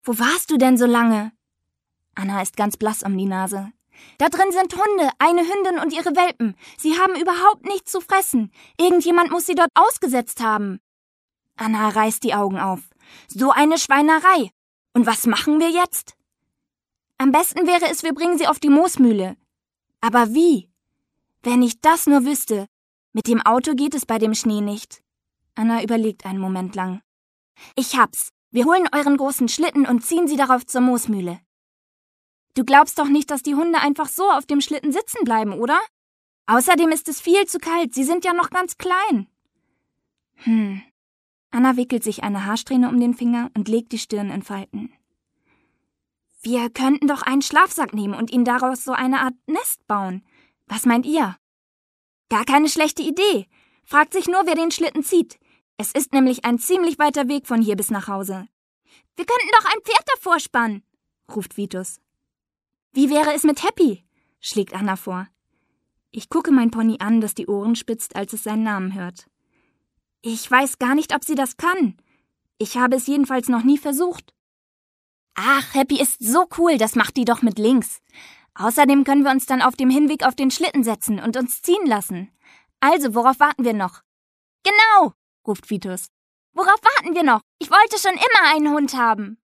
Wo warst du denn so lange? Anna ist ganz blass um die Nase. Da drin sind Hunde, eine Hündin und ihre Welpen. Sie haben überhaupt nichts zu fressen. Irgendjemand muss sie dort ausgesetzt haben. Anna reißt die Augen auf. So eine Schweinerei. Und was machen wir jetzt? Am besten wäre es, wir bringen sie auf die Moosmühle. Aber wie? Wenn ich das nur wüsste. Mit dem Auto geht es bei dem Schnee nicht. Anna überlegt einen Moment lang. Ich hab's. Wir holen euren großen Schlitten und ziehen sie darauf zur Moosmühle. Du glaubst doch nicht, dass die Hunde einfach so auf dem Schlitten sitzen bleiben, oder? Außerdem ist es viel zu kalt. Sie sind ja noch ganz klein. Anna wickelt sich eine Haarsträhne um den Finger und legt die Stirn in Falten. Wir könnten doch einen Schlafsack nehmen und ihnen daraus so eine Art Nest bauen. Was meint ihr? Gar keine schlechte Idee. Fragt sich nur, wer den Schlitten zieht. Es ist nämlich ein ziemlich weiter Weg von hier bis nach Hause. Wir könnten doch ein Pferd davor spannen, ruft Vitus. Wie wäre es mit Happy? Schlägt Anna vor. Ich gucke mein Pony an, das die Ohren spitzt, als es seinen Namen hört. Ich weiß gar nicht, ob sie das kann. Ich habe es jedenfalls noch nie versucht. Ach, Happy ist so cool, das macht die doch mit links. Außerdem können wir uns dann auf dem Hinweg auf den Schlitten setzen und uns ziehen lassen. Also, worauf warten wir noch? Genau, ruft Vitus. Worauf warten wir noch? Ich wollte schon immer einen Hund haben.